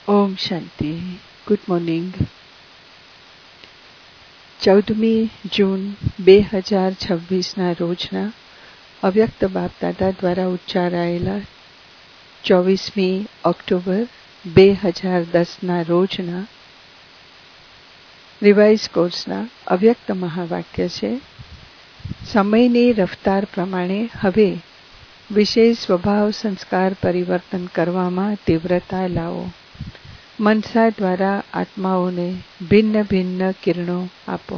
ઓમ શાંતિ. Good morning. 14મી જૂન 2026ના રોજના અવ્યક્ત બાપદાદા દ્વારા ઉચ્ચારાયેલા 24મી October 2010ના રોજના રિવાઇઝ કોર્સના અવ્યક્ત મહાવાક્ય છે. સમયની રફતાર પ્રમાણે હવે વિશેષ સ્વભાવ સંસ્કાર પરિવર્તન કરવામાં તીવ્રતા લાવો. મનસા દ્વારા આત્માઓને ભિન્ન ભિન્ન કિરણો આપો.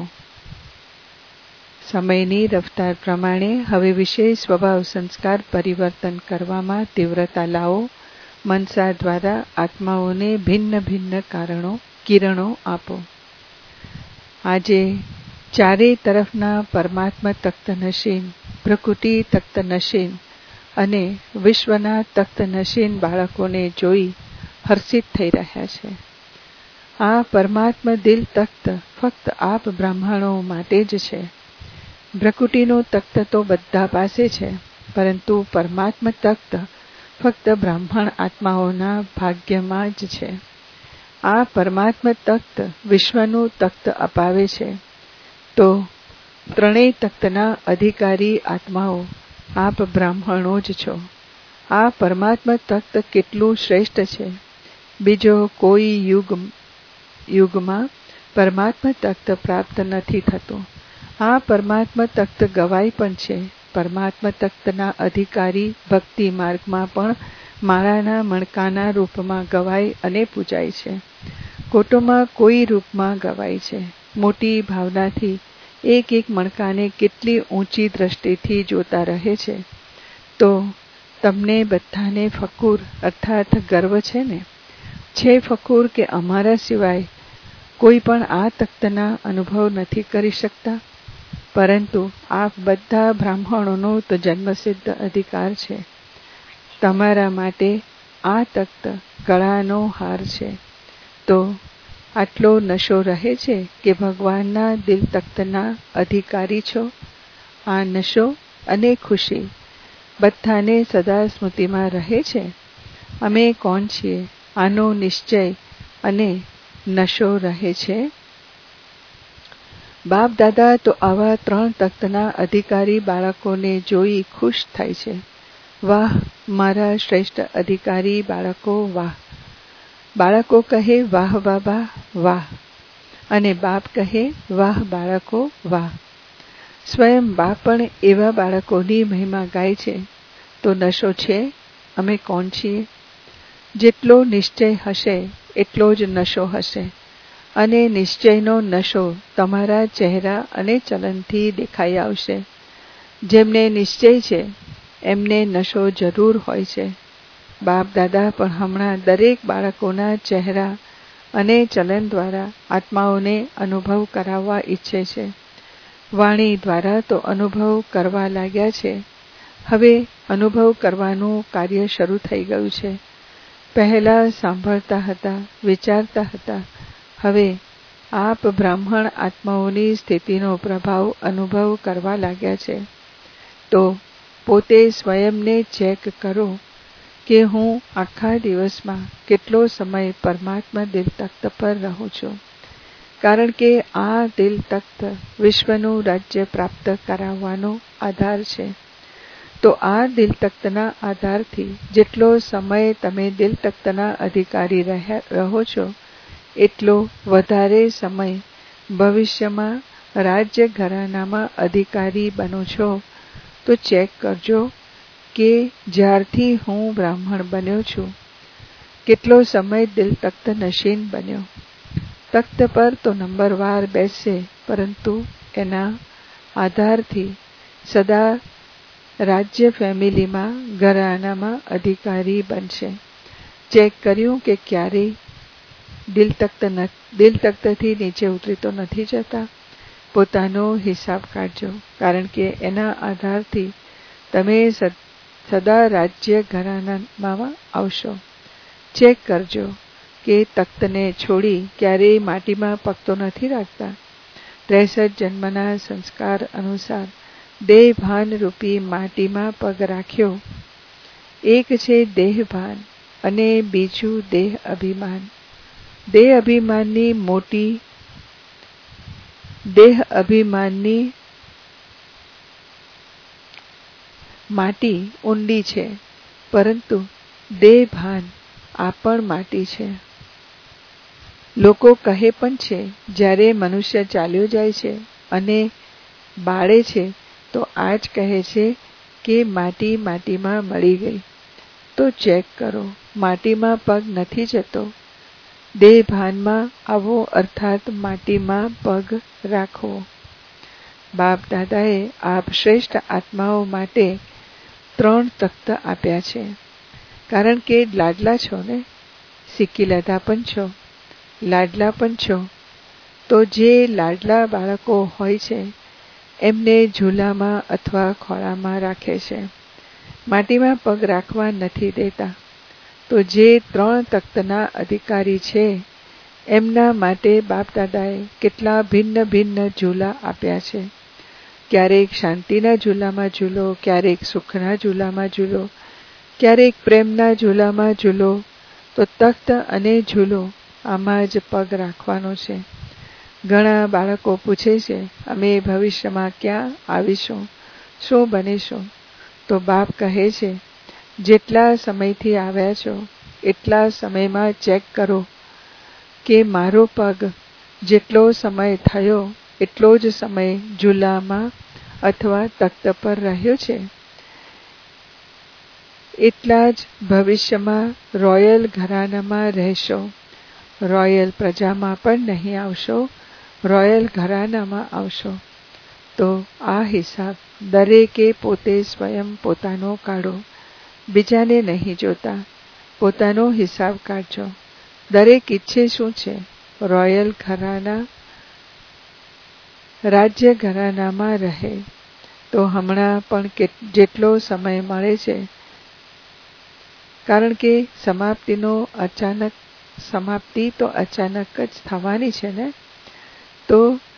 સમયની રફતાર પ્રમાણે હવે વિશેષ સ્વભાવ સંસ્કાર પરિવર્તન કરવામાં તીવ્રતા લાવો. મનસા દ્વારા આત્માઓને ભિન્ન ભિન્ન કિરણો આપો. આજે ચારે તરફના પરમાત્મા તખ્ત નશીન, પ્રકૃતિ તખ્ત નશીન અને વિશ્વના તખ્ત નશીન બાળકોને જોઈ હર્ષિત થઈ રહ્યા છે. આ પરમાત્મા દિલ તખ્ત ફક્ત આપ બ્રાહ્મણો માટે જ છે. પ્રકૃતિનું તખ્ત તો બધા પાસે છે, પરંતુ પરમાત્મા તખ્ત ફક્ત બ્રાહ્મણ આત્માઓના ભાગ્યમાં જ છે. આ પરમાત્મા તખ્ત વિશ્વનું તખ્ત અપાવે છે. તો ત્રણેય તખ્તના અધિકારી આત્માઓ આપ બ્રાહ્મણો જ છો. આ પરમાત્મા તખ્ત કેટલું શ્રેષ્ઠ છે. બીજો કોઈ યુગમાં પરમાત્મા તખ્ત પ્રાપ્ત નથી થતું. આ પરમાત્મા તખ્ત ગવાય પણ છે. પરમાત્મા તખ્તના અધિકારી ભક્તિ માર્ગમાં પણ માળાના મણકાના રૂપમાં ગવાય અને પૂજાય છે. કોટોમાં કોઈ રૂપમાં ગવાય છે. મોટી ભાવનાથી એક એક મણકાને કેટલી ઊંચી દ્રષ્ટિથી જોતા રહે છે. તો તમને બધાને ફકુર અર્થાત ગર્વ છે ને? છે ફકુર કે અમારા સિવાય કોઈ પણ આ તખ્તના અનુભવ નથી કરી શકતા? પરંતુ આપ બધા બ્રાહ્મણોનો તો જન્મસિદ્ધ અધિકાર છે. તમારા માટે આ તખ્ત ગળાનો હાર છે. તો આટલો નશો રહે છે કે ભગવાનના દિલ તખ્તના અધિકારી છો. આ નશો અને ખુશી બધાને સદા સ્મૃતિમાં રહે છે. અમે કોણ છીએ? આનો નિશ્ચય અને નશો રહે છે. બાપ દાદા તો આવા ત્રણ તખ્તના અધિકારી બાળકોને જોઈ ખુશ થાય છે. વાહ મારા શ્રેષ્ઠ અધિકારી બાળકો, વાહ. બાળકો કહે વાહ બાબા, વાહ. અને બાપ કહે વાહ બાળકો, વાહ. સ્વયં બાપ પણ એવા બાળકોની મહિમા ગાય છે. તો નશો છે. અમે કોણ છીએ? જેટલો નિશ્ચય હશે એટલો જ નશો હશે. અને નિશ્ચયનો નશો તમારા ચહેરા અને ચલનથી દેખાઈ આવશે. જેમને નિશ્ચય છે એમને નશો જરૂર હોય છે. બાપ દાદા પણ હમણાં દરેક બાળકોના ચહેરા અને ચલન દ્વારા આત્માઓને અનુભવ કરાવવા ઈચ્છે છે. વાણી દ્વારા તો અનુભવ કરવા લાગ્યા છે. હવે અનુભવ કરવાનું કાર્ય શરૂ થઈ ગયું છે. પહેલા સાંભળતા હતા, વિચારતા હતા. હવે આપ બ્રાહ્મણ આત્માઓની સ્થિતિનો પ્રભાવ અનુભવ કરવા લાગ્યા છે. તો પોતે સ્વયંને ચેક કરો કે હું આખા દિવસમાં કેટલો સમય પરમાત્મા દિલ તખ્ત પર રહું છું. કારણ કે આ દિલ તખ્ત વિશ્વનું રાજ્ય પ્રાપ્ત કરાવવાનો આધાર છે. તો આ દિલ તખ્તના આધારથી જેટલો સમય તમે દિલ તખ્તના અધિકારી રહો છો, એટલો વધારે સમય ભવિષ્યમાં રાજ્ય ઘરાનામાં અધિકારી બનો છો. તો ચેક કરજો કે જ્યારથી હું બ્રાહ્મણ બન્યો છું કેટલો સમય દિલ તખ્ત નશીન બન્યો. તખ્ત પર તો નંબરવાર બેસશે, પરંતુ એના આધારથી સદા રાજ્ય ફેમિલીમાં ઘરાનામાં અધિકારી બનશે. ચેક કર્યું કે ક્યારેય દિલ તખ્તથી નીચે ઉતરી તો નથી જતા? પોતાનો હિસાબ કાઢજો. કારણ કે એના આધારથી તમે સદા રાજ્ય ઘરાનામાં આવશો. ચેક કરજો કે તખ્તને છોડી ક્યારેય માટીમાં પગ તો નથી રાખતા. 63 જન્મના સંસ્કાર અનુસાર દેહભાન રૂપી માટીમાં પગ રાખ્યો. એક છે દેહભાન અને બીજું દેહ અભિમાન. દેહ અભિમાનની માટી ઊંડી છે, પરંતુ દેહ ભાન આ પણ માટી છે. લોકો કહે પણ છે, જ્યારે મનુષ્ય ચાલ્યો જાય છે અને બાળે છે તો આ જ કહે છે કે માટી માટીમાં મળી ગઈ. તો ચેક કરો, માટીમાં પગ નથી જતો. દેહ ભાનમાં આવો, અર્થાત માટીમાં પગ રાખવો. બાપ દાદાએ આપ શ્રેષ્ઠ આત્માઓ માટે 3 તખ્ત આપ્યા છે. કારણ કે લાડલા છો ને, શીખી લીધા પણ છો, લાડલા પણ છો. તો જે લાડલા બાળકો હોય છે એમને ઝૂલામાં અથવા ખોળામાં રાખે છે, માટીમાં પગ રાખવા નથી દેતા. તો જે 3 તખ્તના અધિકારી છે એમના માટે બાપ દાદાએ કેટલા ભિન્ન ભિન્ન ઝૂલા આપ્યા છે. ક્યારેક શાંતિના ઝૂલામાં ઝૂલો, ક્યારેક સુખના ઝૂલામાં ઝૂલો, ક્યારેક પ્રેમના ઝૂલામાં ઝૂલો. તો તખ્ત અને ઝૂલો આમાં જ પગ રાખવાનો છે. ઘણા બાળકો પૂછે છે, અમે ભવિષ્યમાં ક્યાં આવીશું, શું બનીશું? તો બાપ કહે છે, જેટલા સમયથી આવ્યા છો એટલા સમયમાં ચેક કરો કે મારો પગ જેટલો સમય થયો એટલો જ સમય ઝૂલામાં અથવા તખ્ત પર રહ્યો છે. એટલા જ ભવિષ્યમાં રોયલ ઘરાનામાં રહેશો. રોયલ પ્રજામાં પણ નહીં આવશો, રોયલ ઘરાનામાં આવશો. તો આ હિસાબ દરેકે પોતે સ્વયં પોતાનો કાઢો. બીજાને નહીં જોતા, પોતાનો હિસાબ કાઢજો. દરેક ઈચ્છે શું છે? રોયલ ઘરાના, રાજ્ય ઘરાનામાં રહે. તો હમણાં પણ જેટલો સમય મળે છે, કારણ કે સમાપ્તિ તો અચાનક જ થવાની છે ને. તો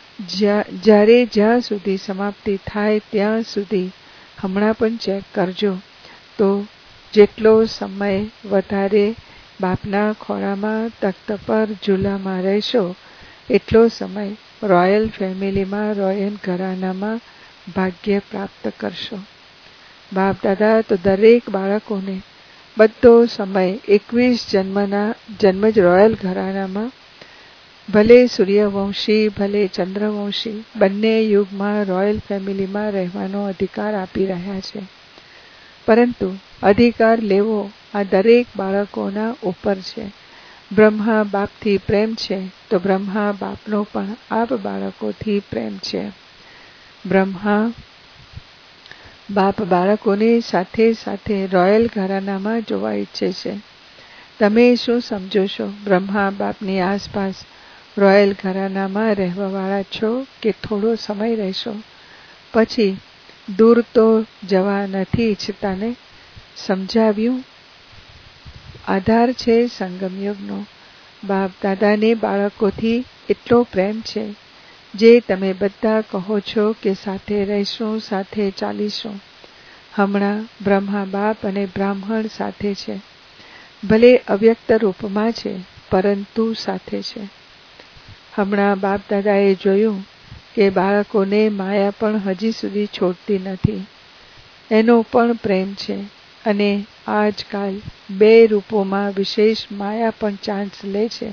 જ્યાં સુધી સમાપ્તિ થાય ત્યાં સુધી હમણાં પણ ચેક કરજો. તો જેટલો સમય વધારે બાપના ખોળામાં, તખ્ત પર, ઝૂલામાં રહેશો એટલો સમય રોયલ ફેમિલીમાં, રોયલ ઘરાનામાં ભાગ્ય પ્રાપ્ત કરશો. બાપ દાદા તો દરેક બાળકોને બધો સમય 21 જન્મ જ રોયલ ઘરાનામાં, ભલે સૂર્યવંશી ભલે ચંદ્રવંશી, બંને યુગમાં રોયલ ફેમિલીમાં રહેવાનો અધિકાર આપી રહ્યા છે. પરંતુ અધિકાર લેવો આ દરેક બાળકોના ઉપર છે. બ્રહ્મા બાપથી પ્રેમ છે તો બ્રહ્મા બાપનો પણ આપ બાળકોથી પ્રેમ છે. બ્રહ્મા બાપ બાળકોને સાથે સાથે રોયલ ઘરાનામાં જોવા ઈચ્છે છે. તમે શું સમજો છો? બ્રહ્મા બાપની આસપાસ રોયલ ઘરાનામાં રહેવાવાળા છો કે થોડો સમય રહેશો, પછી દૂર તો જવા નથી ઈચ્છતા ને? સમજાવ્યું? આધાર છે સંગમયુગનો. બાપ દાદાને બાળકોથી એટલો પ્રેમ છે, જે તમે બધા કહો છો કે સાથે રહીશું, સાથે ચાલીશું. હમણાં બ્રહ્મા બાપ અને બ્રાહ્મણ સાથે છે. ભલે અવ્યક્ત રૂપમાં છે, પરંતુ સાથે છે. હમણાં બાપ દાદાએ જોયું કે બાળકોને માયા પણ હજી સુધી છોડતી નથી. એનો પણ પ્રેમ છે. અને આજકાલ 2 રૂપોમાં વિશેષ માયા પણ ચાન્સ લે છે.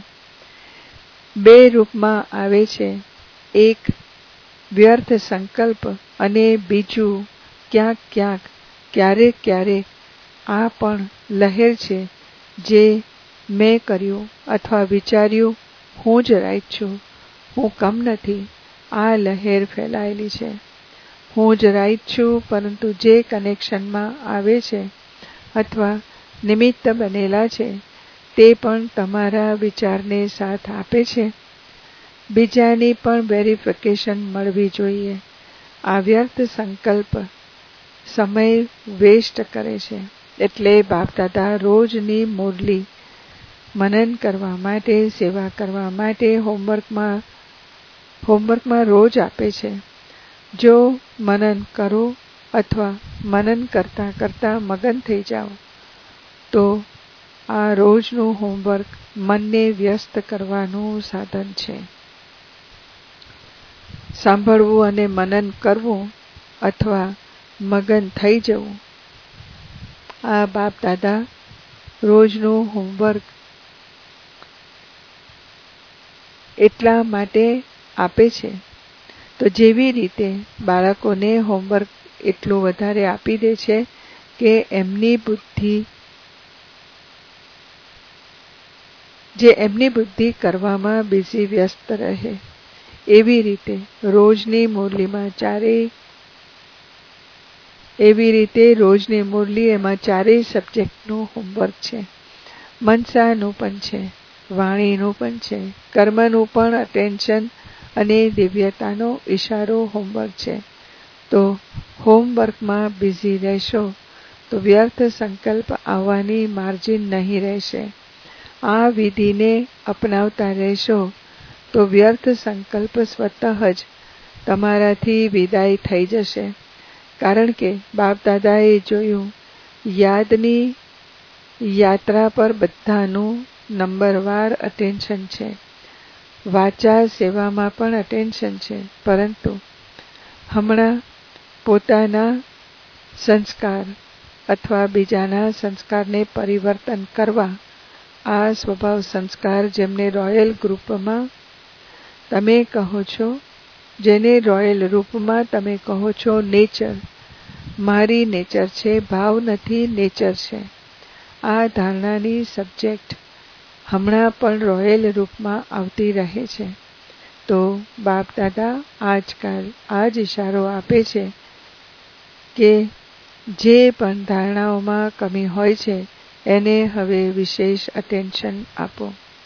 2 રૂપમાં આવે છે. એક વ્યર્થ સંકલ્પ અને બીજું ક્યાંક ક્યારેક આ પણ લહેર છે, જે મેં કર્યું અથવા વિચાર્યું, હું જ રાઈટ છું, હું કમ નથી. આ લહેર ફેલાયેલી છે. હું જ રાઈટ છું, પરંતુ જે કનેક્શનમાં આવે છે અથવા નિમિત્ત બનેલા છે તે પણ તમારા વિચારને સાથ આપે છે. બીજાની પણ વેરિફિકેશન મળવી જોઈએ. આ વ્યર્થ સંકલ્પ સમય વેસ્ટ કરે છે. એટલે બાપ દાદા રોજની મુરલી મનન કરવા માટે, સેવા કરવા માટે હોમવર્કમાં રોજ આપે છે. જો મનન કરો અથવા મનન કરતા કરતા મગન થઈ જાઓ તો આ રોજનું હોમવર્ક મનને વ્યસ્ત કરવાનું સાધન છે. સાંભળવું અને મનન કરવું અથવા મગન થઈ જવું, આ બાપ દાદા રોજનું હોમવર્ક એટલા માટે આપે છે. તો જેવી રીતે બાળકોને હોમવર્ક એટલું વધારે આપી દે છે કે એમની બુદ્ધિ કરવામાં બિઝી વ્યસ્ત રહે, એવી રીતે રોજની મુરલી એમાં ચારેય સબ્જેક્ટનું હોમવર્ક છે. મનસાનું પણ છે, વાણીનું પણ છે, કર્મનું પણ અટેન્શન અને દિવ્યતાનો ઈશારો હોમવર્ક છે. તો હોમવર્કમાં બિઝી રહેશો તો વ્યર્થ સંકલ્પ આવવાની માર્જિન નહીં રહેશે. આ વિધિને અપનાવતા રહેશો તો વ્યર્થ સંકલ્પ સ્વતઃ જ તમારાથી વિદાય થઈ જશે. કારણ કે બાપ દાદાએ જોયું, યાદની યાત્રા પર બધાનું નંબરવાર અટેન્શન છે. વાચા સેવામાં પણ અટેન્શન છે, પરંતુ હમણાં પોતાના સંસ્કાર અથવા બીજાના સંસ્કારને પરિવર્તન કરવા આ સ્વભાવ સંસ્કાર જેમને રોયલ ગ્રુપમાં તમે કહો છો, જેને રોયલ રૂપમાં તમે કહો છો નેચર, મારી નેચર છે, ભાવ નથી નેચર છે. આ ધારણાની સબ્જેક્ટ હમણાં પણ રોયલ રૂપમાં આવતી રહે છે. તો બાપ દાદા આજકાલ આ જ ઈશારો આપે છે કે જે પણ ધારણાઓમાં કમી હોય છે એને હવે વિશેષ અટેન્શન આપો.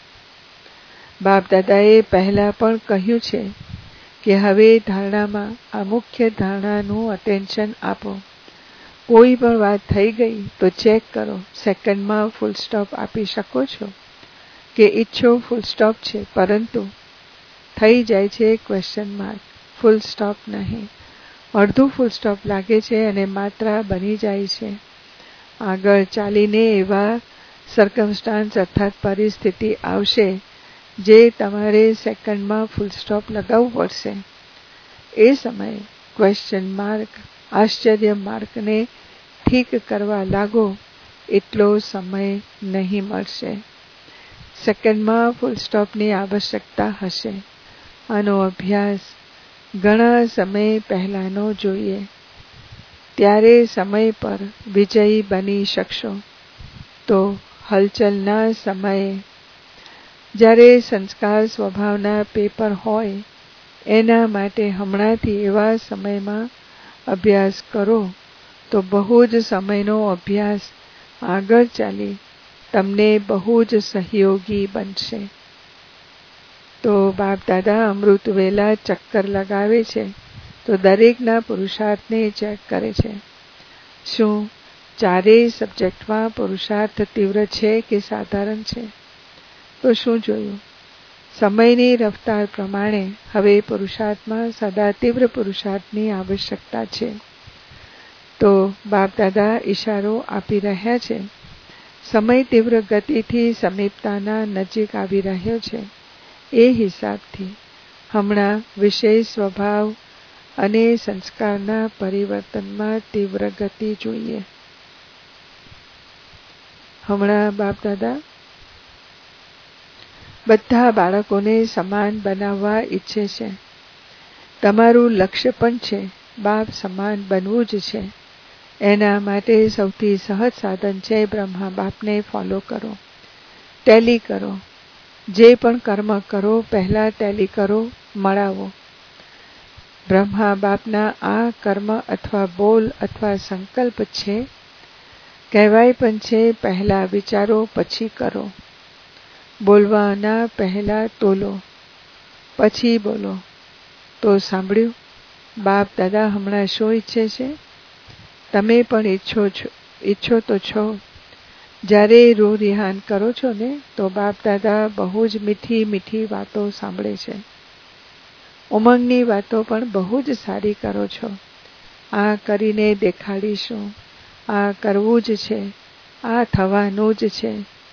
બાપ દાદાએ પહેલા પણ કહ્યું છે કે હવે ધારણામાં આ મુખ્ય ધારણાનું અટેન્શન આપો. કોઈ પણ વાત થઈ ગઈ તો ચેક કરો, સેકન્ડમાં ફૂલ સ્ટોપ આપી શકો છો કે ઈચ્છો ફૂલ સ્ટોપ છે, પરંતુ થઈ જાય છે ક્વેશ્ચન માર્ક, ફૂલ સ્ટોપ નહીં. અડધું ફૂલ સ્ટોપ લાગે છે અને માત્રા બની જાય છે. આગળ ચાલીને એવા સર્કમસ્ટાન્સ અર્થાત પરિસ્થિતિ આવશે જે તમારે સેકન્ડમાં ફૂલ સ્ટોપ લગાવવું પડશે. એ સમયે ક્વેશ્ચન માર્ક, આશ્ચર્ય માર્કને ઠીક કરવા લાગો એટલો સમય નહીં મળશે. સેકન્ડમાં ફૂલ સ્ટોપની આવશ્યકતા હશે. આનો અભ્યાસ ઘણા સમય પહેલાનો જોઈએ, ત્યારે સમય પર વિજયી બની શકશો. તો હલચલના સમયે જ્યારે સંસ્કાર સ્વભાવના પેપર હોય, એના માટે હમણાંથી એવા સમયમાં અભ્યાસ કરો તો બહુ જ સમયનો અભ્યાસ આગળ ચાલી તમને બહુ જ સહયોગી બનશે. તો બાપ દાદા અમૃત વેલા ચક્કર લગાવે છે તો દરેકના પુરુષાર્થને ચેક કરે છે. શું ચારેય સબ્જેક્ટમાં પુરુષાર્થ તીવ્ર છે કે સાધારણ છે? તો શું જોયું? સમયની રફતાર પ્રમાણે હવે પુરુષાર્થમાં સદા તીવ્ર પુરુષાર્થની આવશ્યકતા છે. તો બાપ દાદા ઈશારો આપી રહ્યા છે. સમય તીવ્ર ગતિથી સમીપતાના નજીક આવી રહ્યો છે. એ હિસાબથી હમણાં વિશેષ સ્વભાવ અને સંસ્કારના પરિવર્તનમાં તીવ્ર ગતિ જોઈએ. હમણાં બાપ દાદા બધા બાળકોને સમાન બનાવવા ઈચ્છે છે. તમારું લક્ષ્ય પણ છે બાપ સમાન બનવું જ છે. એના માટે સૌથી સહજ સાધન છે બ્રહ્મા બાપને ફોલો કરો, ટેલી કરો. જે પણ કર્મ કરો પહેલા ટેલી કરો, મળાવો. બ્રહ્મા બાપના આ કર્મ અથવા બોલ અથવા સંકલ્પ છે. કહેવાય પણ છે પહેલા વિચારો પછી કરો. બોલવાના પહેલા તોલો, પછી બોલો. તો સાંભળ્યું બાપ દાદા હમણાં શું ઈચ્છે છે? તમે પણ ઈચ્છો તો છો. જ્યારે રૂ રિહાન કરો છો ને તો બાપ દાદા બહુ જ મીઠી મીઠી વાતો સાંભળે છે. ઉમંગની વાતો પણ બહુ જ સારી કરો છો. આ કરીને દેખાડીશું, આ કરવું જ છે, આ થવાનું જ છે.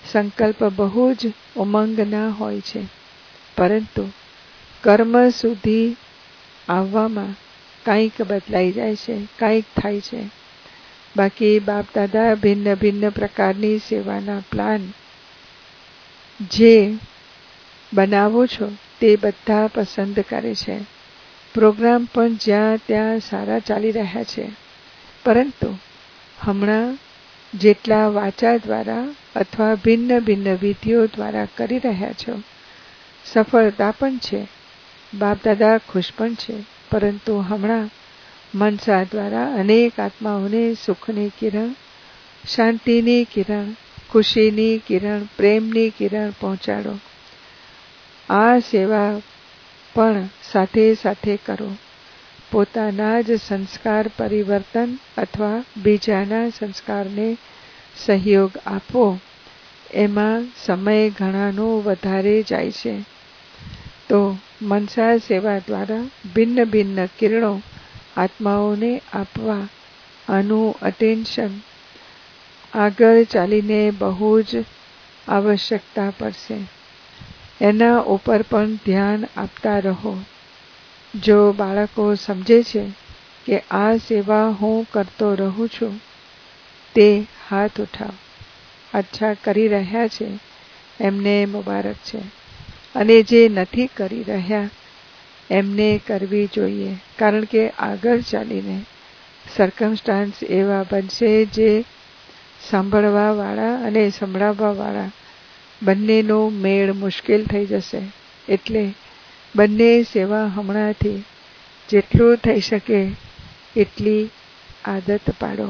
સંકલ્પ બહુ જ ઉમંગના હોય છે, પરંતુ કર્મ સુધી આવવામાં કંઈક બદલાઈ જાય છે, કંઈક થાય છે. બાકી બાપ દાદા ભિન્ન ભિન્ન પ્રકારની સેવાના પ્લાન જે બનાવો છો તે બધા પસંદ કરે છે. પ્રોગ્રામ પણ જ્યાં ત્યાં સારા ચાલી રહ્યા છે, પરંતુ હમણાં જેટલા વાચા દ્વારા અથવા ભિન્ન ભિન્ન વિધિઓ દ્વારા કરી રહ્યા છો, સફળતા પણ છે, બાપ દાદા ખુશ પણ છે, પરંતુ હમણાં મનસા દ્વારા અનેક આત્માઓને સુખની કિરણ, શાંતિની કિરણ, ખુશીની કિરણ, પ્રેમની કિરણ પહોંચાડો. આ સેવા પણ સાથે સાથે કરો. પોતાના જ સંસ્કાર પરિવર્તન અથવા બીજાના સંસ્કારને સહયોગ આપો. એમાં સમય ઘણાનો વધારે જાય છે. તો મનસા સેવા દ્વારા ભિન્ન ભિન્ન કિરણો આત્માઓને આપવા આનું અટેન્શન આગળ ચાલીને બહુ જ આવશ્યકતા પડશે. એના ઉપર પણ ધ્યાન આપતા રહો. જો બાળકો સમજે છે કે આ સેવા હું કરતો રહું છું, તે હાથ ઉઠાવ. અચ્છા કરી રહ્યા છે એમને મુબારક છે, અને જે નથી કરી રહ્યા એમને કરવી જોઈએ, કારણ કે આગળ ચાલીને સર્કમસ્ટાન્સ એવા બનશે જે સાંભળવાવાળા અને સંભળાવવાવાળા બંનેનો મેળ મુશ્કેલ થઈ જશે. એટલે બંને સેવા હમણાંથી જેટલું થઈ શકે એટલી આદત પાડો.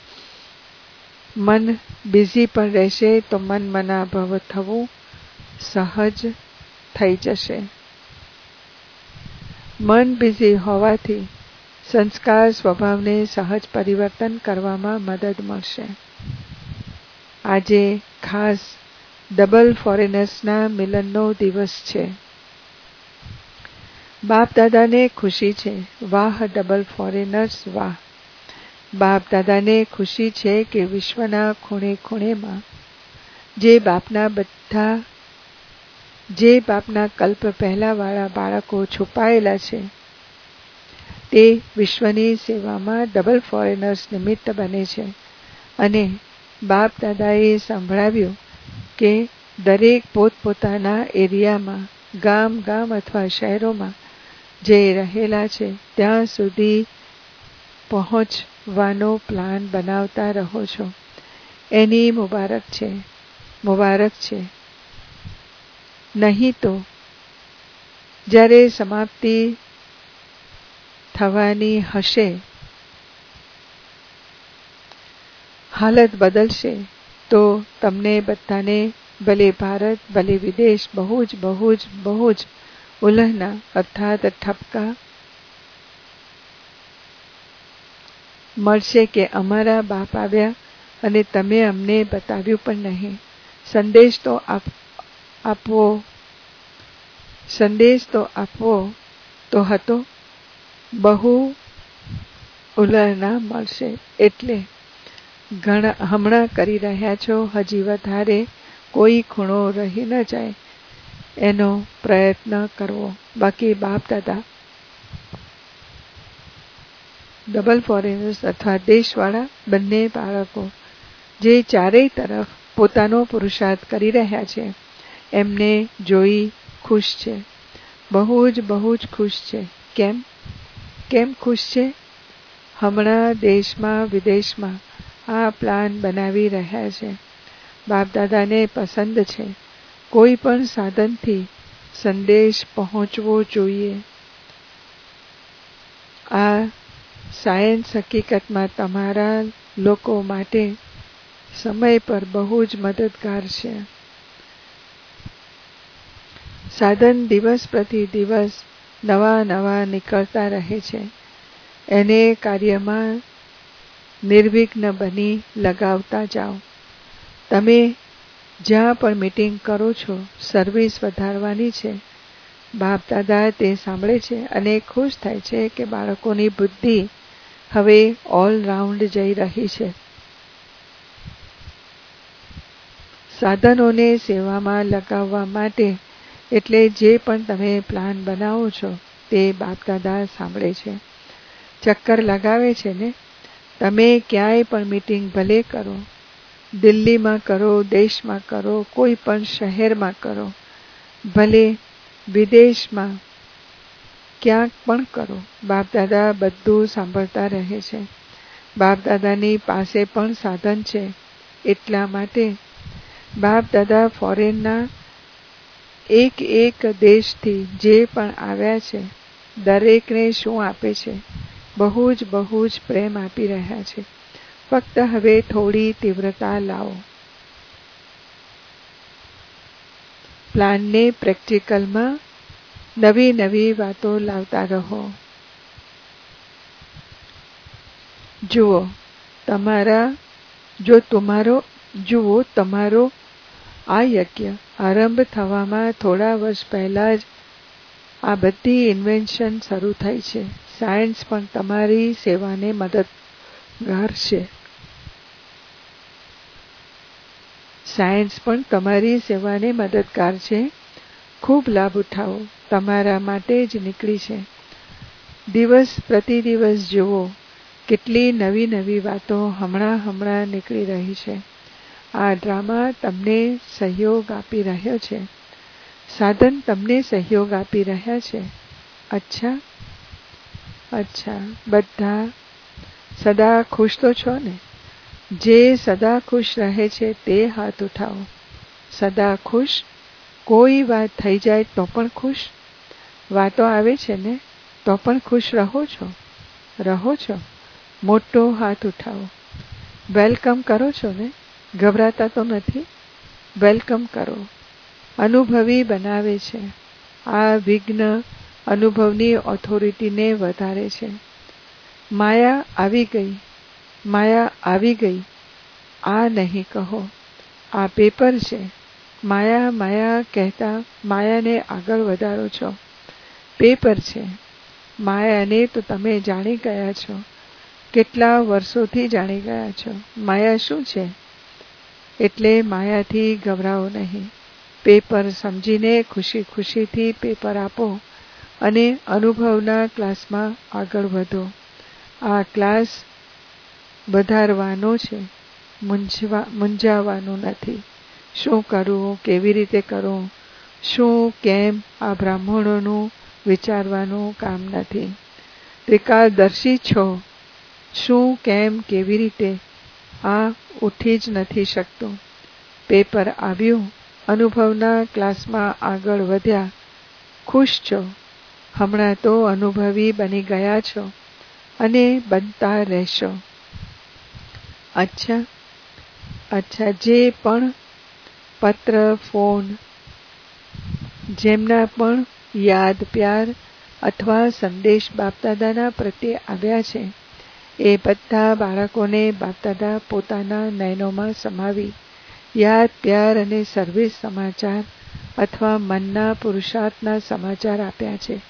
મન બિઝી પણ રહેશે તો મન મનાભવ થવું સહજ થઈ જશે. મન બિઝી હોવાથી સંસ્કાર સ્વભાવને સહજ પરિવર્તન કરવામાં મદદ મળશે. આજે ખાસ ડબલ ફોરેનર્સના મિલનનો દિવસ છે. બાપ દાદાને ખુશી છે. વાહ ડબલ ફોરેનર્સ વાહ. બાપ દાદાને ખુશી છે કે વિશ્વના ખૂણે ખૂણેમાં જે બાપના કલ્પ પહેલાવાળા બાળકો છુપાયેલા છે, તે વિશ્વની સેવામાં ડબલ ફોરેનર્સ નિમિત્ત બને છે. અને બાપ દાદાએ સંભળાવ્યું કે દરેક પોતપોતાના એરિયામાં, ગામ અથવા શહેરોમાં જે રહેલા છે ત્યાં સુધી પહોંચવાનો પ્લાન બનાવતા રહો છો. એની મુબારક છે, મુબારક છે. નહીં તો જ્યારે સમાપ્તિ થવાની હશે, હાલત બદલશે, તો તમને બધાને ભલે ભારત ભલે વિદેશ બહુ જ ઉલ્લહના અર્થાત ઠપકા મળશે કે અમારા બાપ આવ્યા અને તમે અમને બતાવ્યું પણ નહીં. સંદેશ તો આપવો તો હતો. બહુ ઉલ્લહના મળશે. એટલે હમણાં કરી રહ્યા છો, હજી વધારે કોઈ ખૂણો રહી ન જાય એનો પ્રયત્ન કરવો. બાકી બાપ દાદા ડબલ ફોરેનર્સ અથવા દેશવાળા બંને બાળકો જે ચારેય તરફ પોતાનો પુરુષાર્થ કરી રહ્યા છે, એમને જોઈ ખુશ છે. બહુ જ ખુશ છે. કેમ ખુશ છે? હમણાં દેશમાં વિદેશમાં આ પ્લાન બનાવી રહ્યા છે. બાપ દાદાને પસંદ છે કોઈ પણ સાધનથી સંદેશ પહોંચવો જોઈએ. આ સાયન્સ હકીકતમાં તમારા લોકો માટે સમય પર બહુ જ મદદગાર છે. સાધન દિવસ પ્રતિ દિવસ નવા નીકળતા રહે છે. એને કાર્યમાં નિર્વિઘ્ન બની લગાવતા જાઓ. તમે જ્યાં પણ મીટિંગ કરો છો, સર્વિસ વધારવાની છે. બાપ દાદા તે સાંભળે છે અને ખુશ થાય છે કે બાળકોની બુદ્ધિ હવે ઓલ રાઉન્ડ જઈ રહી છે. સાધનોને સેવામાં લગાવવા માટે, એટલે જે પણ તમે પ્લાન બનાવો છો તે બાપદાદા સાંભળે છે, ચક્કર લગાવે છે ને. તમે ક્યાંય પણ મીટિંગ ભલે કરો, દિલ્હીમાં કરો, દેશમાં કરો, કોઈ પણ શહેરમાં કરો, ભલે વિદેશમાં ક્યાંક પણ કરો, બાપદાદા બધું સાંભળતા રહે છે. બાપદાદાની પાસે પણ સાધન છે. એટલા માટે બાપદાદા ફોરેનના એક એક દેશથી જે પણ આવ્યા છે દરેકને શું આપે છે? બહુ જ પ્રેમ આપી રહ્યા છે. ફક્ત હવે થોડી તીવ્રતા લાવો. પ્લાનને પ્રેક્ટિકલમાં નવી નવી વાતો લાવતા રહો. જુઓ તમારો આ યજ્ઞ આરંભ થવામાં થોડા વર્ષ પહેલા જ આ બધી ઇન્વેન્શન શરૂ થઈ છે. સાયન્સ પણ તમારી સેવાને મદદગાર છે. ખૂબ લાભ ઉઠાવો. તમારા માટે જ નીકળી છે. દિવસ પ્રતિદિવસ જુઓ કેટલી નવી નવી વાતો હમણાં નીકળી રહી છે. આ ડ્રામા તમને સહયોગ આપી રહ્યો છે. સાધન તમને સહયોગ આપી રહ્યા છે. અચ્છા, બધા સદા ખુશ તો છો ને? જે સદા ખુશ રહે છે તે હાથ ઉઠાવો. સદા ખુશ? કોઈ વાત થઈ જાય તો પણ ખુશ? વાતો આવે છે ને તો પણ ખુશ રહો છો? મોટો હાથ ઉઠાવો. વેલકમ કરો છો ને? ગભરાતા તો નથી? વેલકમ કરો. અનુભવી બનાવે છે. આ વિઘ્ન અનુભવની ઓથોરિટીને વધારે છે. માયા આવી ગઈ આ નહીં કહો. આ પેપર છે. માયા કહેતા માયાને આગળ વધારો છો. પેપર છે. માયાને તો તમે જાણી ગયા છો. કેટલા વર્ષોથી જાણી ગયા છો. માયા શું છે? એટલે માયાથી ગભરાઓ નહીં. પેપર સમજીને ખુશીથી પેપર આપો અને અનુભવના ક્લાસમાં આગળ વધો. આ ક્લાસ વધારવાનો છે, મૂંઝાવાનું નથી. શું કરવું, કેવી રીતે કરવું, શું કેમ, આ બ્રાહ્મણોનું વિચારવાનું કામ નથી. ત્રિકાળદર્શી છો. શું કેમ કેવી રીતે આ ઉઠી જ નથી શકતું. પેપર આવ્યું, અનુભવના ક્લાસમાં આગળ વધ્યા, ખુશ છો. હમણાં તો અનુભવી બની ગયા છો અને બનતા રહેશો. અચ્છા, જે પણ પત્ર, ફોન, જેમના પણ યાદ, પ્યાર અથવા સંદેશ બાપદાદાના પ્રત્યે આવ્યા છે, એ બધા બાળકોને બાપદાદા પોતાના નયનોમાં સમાવી યાદ, પ્યાર અને સર્વિસ સમાચાર અથવા મનના પુરુષાર્થના સમાચાર આપ્યા છે.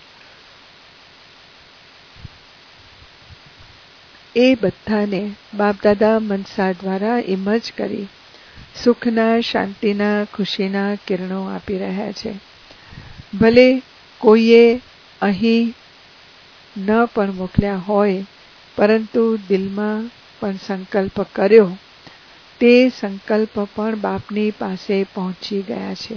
એ બધાને બાપદાદા મનસા દ્વારા ઇમર્જ કરી સુખના, શાંતિના, ખુશીના કિરણો આપી રહ્યા છે. ભલે કોઈએ અહીં ન પણ મોકલ્યા હોય, પરંતુ દિલમાં પણ સંકલ્પ કર્યો, તે સંકલ્પ પણ બાપની પાસે પહોંચી ગયા છે.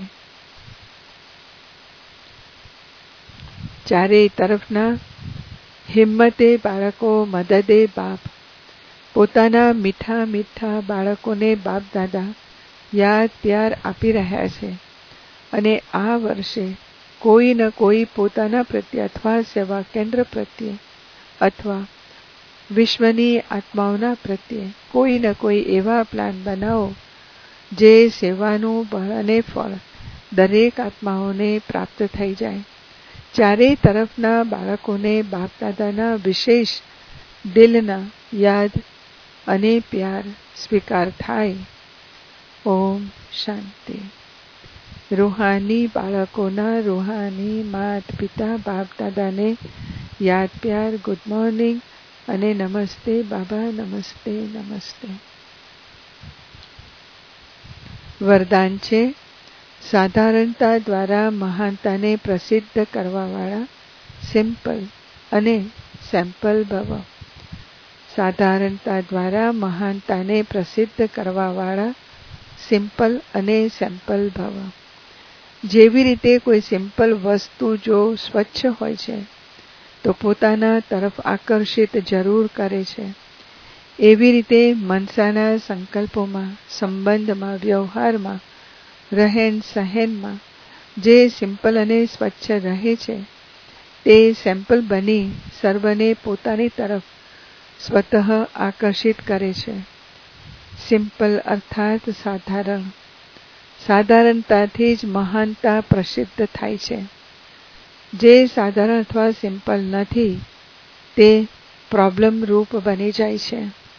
ચારેય તરફના હિંમતે બાળકો, મદદે બાપ. પોતાના મીઠા બાળકોને બાપદાદા યાદ, પ્યાર આપી રહ્યા છે. અને આ વર્ષે કોઈ ન કોઈ પોતાના પ્રત્યે અથવા સેવા કેન્દ્ર પ્રત્યે અથવા વિશ્વની આત્માઓના પ્રત્યે કોઈ ન કોઈ એવા પ્લાન બનાવો જે સેવાનું બળ અને ફળ દરેક આત્માઓને પ્રાપ્ત થઈ જાય. ચારેય તરફના બાળકોને બાપદાદાના વિશેષ દિલના યાદ અને પ્યાર સ્વીકાર થાય. ઓમ શાંતિ. રૂહાની બાળકોના રૂહાની માત પિતા બાપદાદાને યાદ, પ્યાર, ગુડ મોર્નિંગ અને નમસ્તે બાબા, નમસ્તે. વરદાન છે, સાધારણતા દ્વારા મહાનતાને પ્રસિદ્ધ કરવાવાળા સિમ્પલ અને સેમ્પલ ભવ. સાધારણતા દ્વારા મહાનતાને પ્રસિદ્ધ કરવાવાળા સિમ્પલ અને સેમ્પલ ભવ. જેવી રીતે કોઈ સિમ્પલ વસ્તુ જો સ્વચ્છ હોય છે તો પોતાના તરફ આકર્ષિત જરૂર કરે છે, એવી રીતે મનસાના સંકલ્પોમાં, સંબંધમાં, વ્યવહારમાં, રહેન સહેનમાં જે સિમ્પલ અને સ્વચ્છ રહે છે તે સેમ્પલ બની સર્વને પોતાની તરફ સ્વતઃ આકર્ષિત કરે છે. સિમ્પલ અર્થાત સાધારણ. સાધારણતાથી જ મહાનતા પ્રસિદ્ધ થાય છે. જે સાધારણ અથવા સિમ્પલ નથી તે પ્રોબ્લેમ રૂપ બની જાય છે.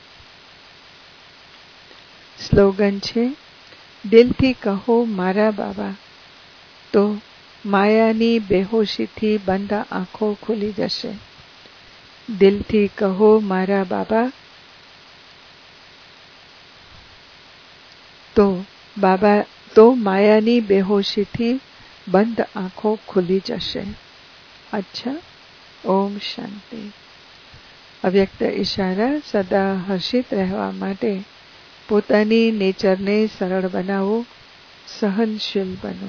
સ્લોગન છે, દિલથી કહો મારા બાબા, તો માયાની બેહોશીથી બંધ આંખો ખુલી જશે. દિલથી કહો મારા બાબા, તો માયાની બેહોશીથી બંધ આંખો ખુલી જશે. અચ્છા, ઓમ શાંતિ. અવ્યક્ત ઈશારા સદા હર્ષિત રહેવા માટે પોતાની નેચરને સરળ બનાવો, સહનશીલ બનો.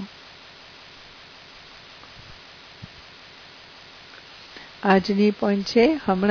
આજની પોઈન્ટ છે,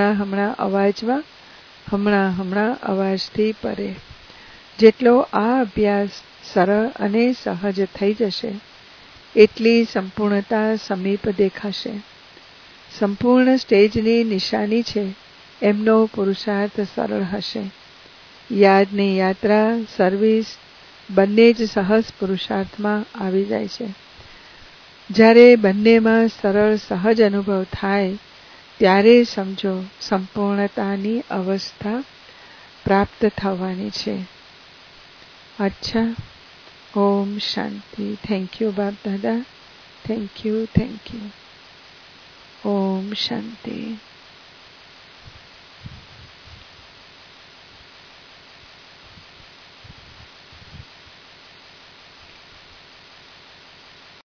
હમણાં અવાજથી પરે. જેટલો આ અભ્યાસ સરળ અને સહજ થઈ જશે એટલી સંપૂર્ણતા સમીપ દેખાશે. સંપૂર્ણ સ્ટેજની નિશાની છે એમનો પુરુષાર્થ સરળ હશે. યાદની યાત્રા, સર્વિસ બંને જ સહજ પુરુષાર્થમાં આવી જાય છે. જ્યારે બંનેમાં સરળ સહજ અનુભવ થાય ત્યારે સમજો સંપૂર્ણતાની અવસ્થા પ્રાપ્ત થવાની છે. અચ્છા, ઓમ શાંતિ. Thank you Bap Dada. Thank you. ઓમ શાંતિ.